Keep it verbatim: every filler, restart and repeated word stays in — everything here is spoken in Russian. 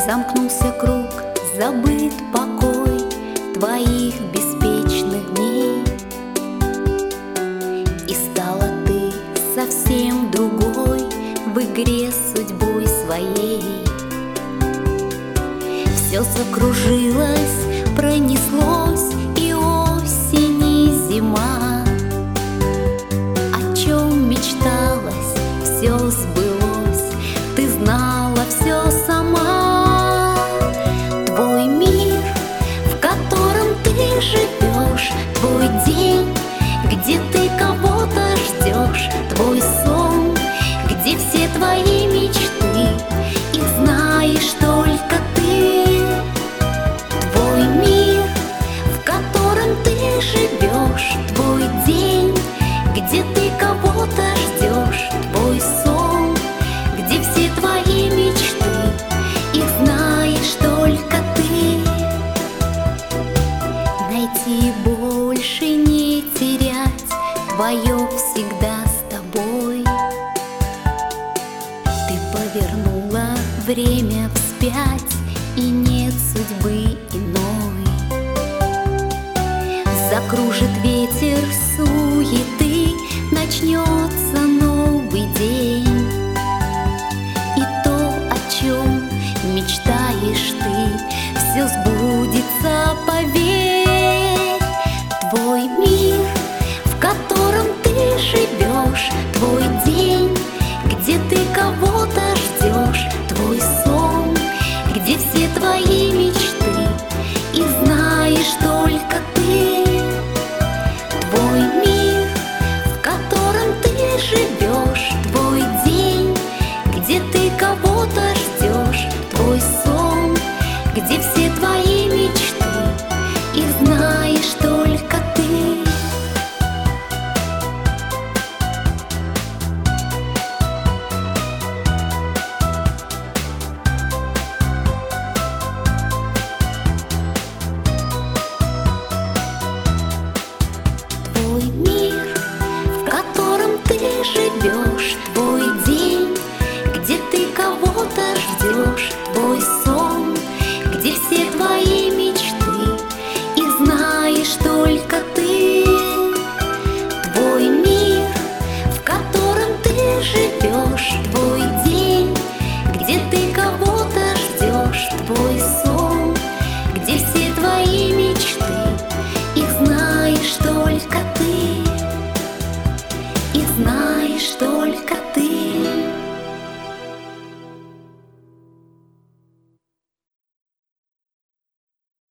Замкнулся круг, забыт покой твоих беспечных дней, и стала ты совсем другой в игре с судьбой своей. Все закружилось, пронеслось, и осень, и зима. О чем мечталось, все сбылось, ты знала все сама. Твой мир, в котором ты живешь, твой день, где ты кого-то ждешь, твой сон, где все твои мечты, их знаешь только ты. Твой мир, в котором ты живешь, твой день, где ты кого-то ждешь, твой сон, где все твои мечты, их знаешь только ты. Найти больше, не терять твое всегда с тобой. Ты повернула время вспять, и нет судьбы иной. Закружит ветер суеты, начнется новый день, и то, о чем мечтаешь ты, все сбудется, поверь. Твой мир, в котором ты живешь, твой день, где ты кого-то ждешь, твой сон, где все твои мечты, их знаешь только ты. Твой мир, в котором ты живешь, твой день, где ты кого-то ждешь, твой сон, где все твои мечты, их знаешь только ты. Твой мир, в котором ты живешь, твой день, где ты кого-то ждешь, твой сон, где все твои мечты, их знаешь только ты. Твой мир, в котором ты живешь, твой день, где ты кого-то ждешь, твой сон, где все твои мечты, их знаешь только ты, их знаешь только ты.